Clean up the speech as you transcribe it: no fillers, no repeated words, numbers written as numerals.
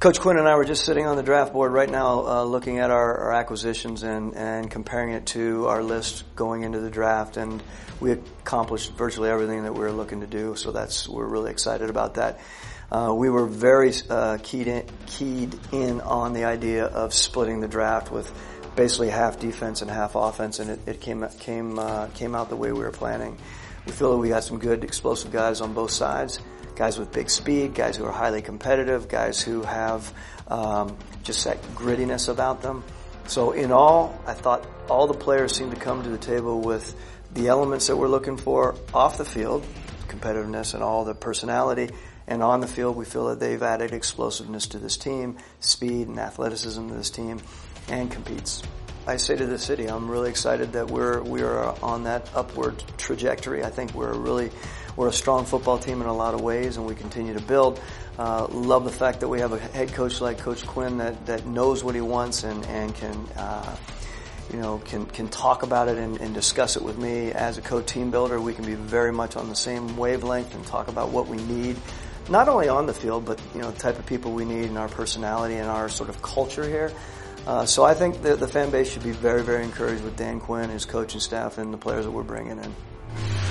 Coach Quinn and I were just sitting on the draft board right now looking at our acquisitions and comparing it to our list going into the draft, and we accomplished virtually everything that we were looking to do, so we're really excited about that. We were very keyed in on the idea of splitting the draft with basically half defense and half offense, and it came out the way we were planning. We feel that we got some good explosive guys on both sides. Guys with big speed, guys who are highly competitive, guys who have just that grittiness about them. So in all, I thought all the players seemed to come to the table with the elements that we're looking for off the field, competitiveness and all the personality, and on the field we feel that they've added explosiveness to this team, speed and athleticism to this team, and competes. I say to the city, I'm really excited that we are on that upward trajectory. I think we're a strong football team in a lot of ways, and we continue to build. Love the fact that we have a head coach like Coach Quinn that knows what he wants and can talk about it and discuss it with me. As a co-team builder, we can be very much on the same wavelength and talk about what we need, not only on the field, but the type of people we need and our personality and our sort of culture here. So I think that the fan base should be very, very encouraged with Dan Quinn, his coaching staff, and the players that we're bringing in.